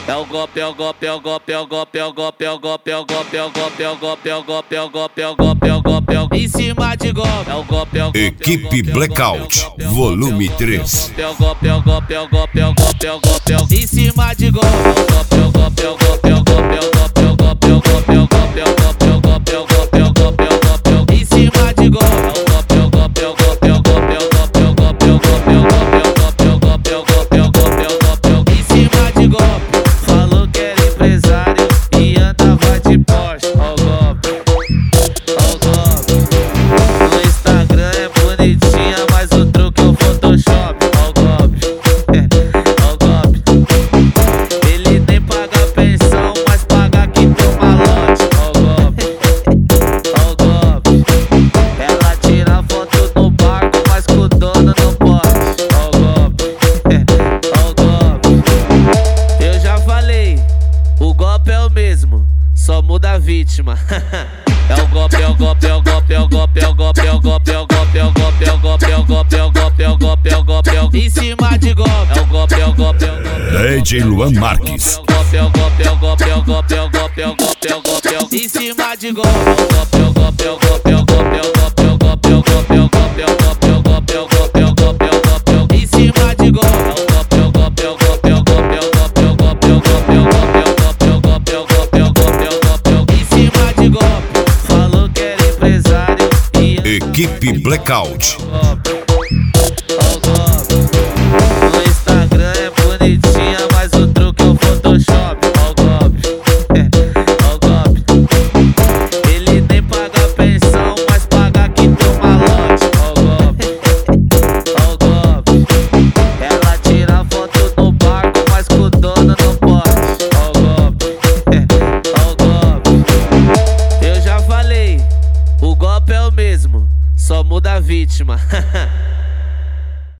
É o golpe, é o golpe, é o golpe, é o golpe, é o golpe, é o golpe, é o golpe, é o golpe, é o golpe, é o golpe, é o golpe, é o golpe, é o golpe, é o golpe, em cima de golpe. É o golpe, é o golpe. Equipe Blackout, volume 3. É o golpe, é o golpe, é o golpe, é o golpe, é o golpe, é o em cima de golpe. É o golpe, é o golpe, é o golpe, é o golpe, é o golpe, é o golpe, é o golpe, é o golpe, é o golpe, é o golpe, é o golpe, é o golpe, é o em cima de golpe. É o golpe, é o golpe, é o golpe, é o golpe, é o golpe, é o golpe, é o golpe, é o golpe, é o golpe, é o golpe, é o golpe, é o golpe, é o golpe, em cima de golpe. Falou que era empresário e andava de Porsche. Ó o golpe, ó o golpe. No Instagram é bonitinha, mas o truque é o Photoshop. Ó o golpe, ó o golpe. Ele nem paga pensão, mas paga que tem uma lote. Ó o golpe, ó o golpe. Ela tira foto no barco, mas com o dono não pode. Ó o golpe, ó o golpe. Eu já falei, o golpe é o mesmo, só muda a vítima. É o golpe, é o golpe, é o golpe, é o golpe, é o golpe, é o golpe, é o golpe, é o golpe, é o golpe, é o golpe, é o golpe, é o golpe, é o golpe, é o em cima de golpe. É o golpe, é o golpe, é o golpe. DJ Luan Marques. É o golpe, é o golpe, é o golpe, é o golpe, é o golpe, é o golpe, é o em cima de golpe. É o golpe, é o golpe, é o golpe, é o golpe, é o golpe, é o golpe, é o golpe, é o golpe, é o golpe, é o golpe, é o golpe, é o golpe, é o em cima de golpe. É o golpe, é o golpe, é o golpe, é o golpe, é o golpe, é o golpe, é o golpe, é o golpe, é o golpe, é o golpe, é o golpe, é o golpe, é o golpe, é o em cima de golpe. Falou que era empresário e Equipe Blackout. no Instagram é bonitinha, mas o truque é o Photoshop. Ó o golpe, ó o golpe. Ele nem paga pensão, mas paga que tem uma lote. Ó o golpe, ó o golpe. Ela tira foto no barco, mas com o dono não pode. Ó o golpe, ó o golpe. Eu já falei, o golpe é o mesmo, só muda a vítima.